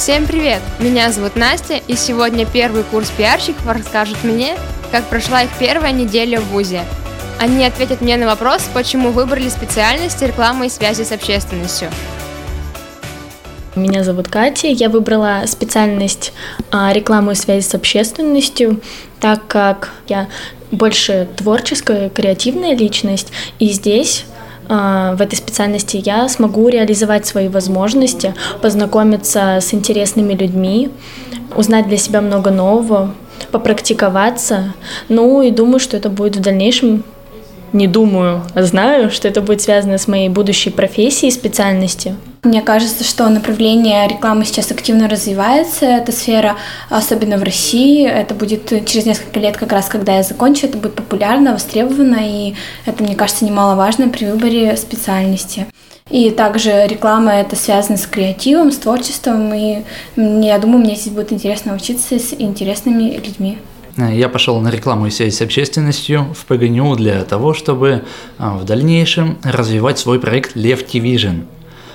Всем привет! Меня зовут Настя, и сегодня первый курс пиарщиков расскажут мне, как прошла их первая неделя в вузе. Они ответят мне на вопрос, почему выбрали специальность рекламы и связи с общественностью. Меня зовут Катя, я выбрала специальность рекламу и связи с общественностью, так как я больше творческая, креативная личность, и здесь в этой специальности я смогу реализовать свои возможности, познакомиться с интересными людьми, узнать для себя много нового, попрактиковаться. Ну и думаю, что это будет в дальнейшем, не думаю, а знаю, что это будет связано с моей будущей профессией и специальностью. Мне кажется, что направление рекламы сейчас активно развивается, эта сфера, особенно в России. Это будет через несколько лет, как раз когда я закончу, это будет популярно, востребовано, и это, мне кажется, немаловажно при выборе специальности. И также реклама это связано с креативом, с творчеством, и я думаю, мне здесь будет интересно учиться с интересными людьми. Я пошел на рекламу и связь с общественностью в ПГНУ для того, чтобы в дальнейшем развивать свой проект Lefty Vision.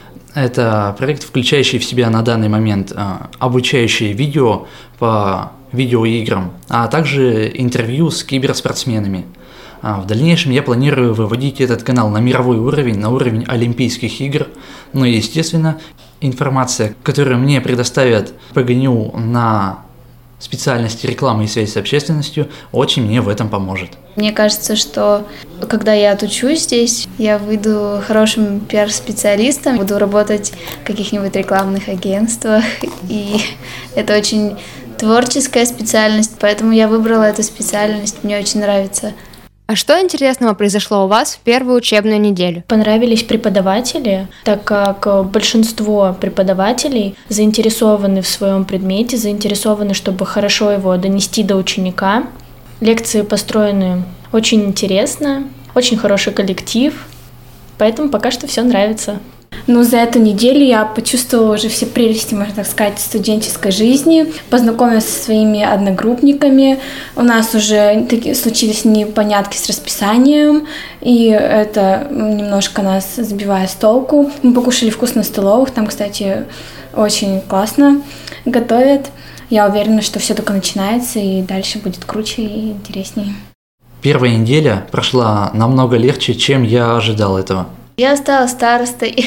Это проект, включающий в себя на данный момент обучающие видео по видеоиграм, а также интервью с киберспортсменами. В дальнейшем я планирую выводить этот канал на мировой уровень, на уровень Олимпийских игр. Ну и, естественно, информация, которую мне предоставят ПГНУ на специальности рекламы и связи с общественностью, очень мне в этом поможет. Мне кажется, что когда я отучусь здесь, я выйду хорошим пиар-специалистом, буду работать в каких-нибудь рекламных агентствах, и это очень творческая специальность, поэтому я выбрала эту специальность, мне очень нравится. А что интересного произошло у вас в первую учебную неделю? Понравились преподаватели, так как большинство преподавателей заинтересованы в своем предмете, заинтересованы, чтобы хорошо его донести до ученика. Лекции построены очень интересно, очень хороший коллектив, поэтому пока что все нравится. За эту неделю я почувствовала уже все прелести, можно так сказать, студенческой жизни, познакомилась со своими одногруппниками, у нас уже случились непонятки с расписанием, и это немножко нас сбивает с толку. Мы покушали вкусно в столовых, там, кстати, очень классно готовят. Я уверена, что все только начинается, и дальше будет круче и интереснее. Первая неделя прошла намного легче, чем я ожидал этого. Я стала старостой,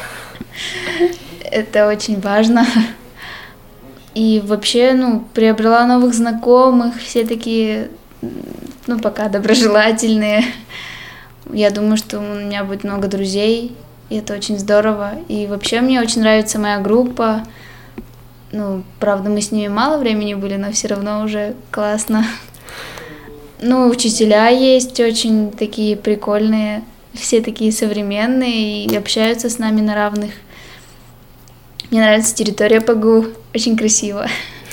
это очень важно, и вообще, приобрела новых знакомых, все такие, пока доброжелательные. Я думаю, что у меня будет много друзей, и это очень здорово, и вообще мне очень нравится моя группа, правда, мы с ними мало времени были, но все равно уже классно. Учителя есть очень такие прикольные, все такие современные и общаются с нами на равных. Мне нравится территория ПГУ, очень красиво.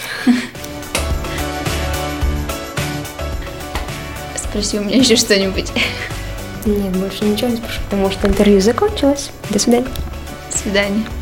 Спроси у меня еще что-нибудь. Нет, больше ничего не спрошу, потому что интервью закончилось. До свидания. До свидания.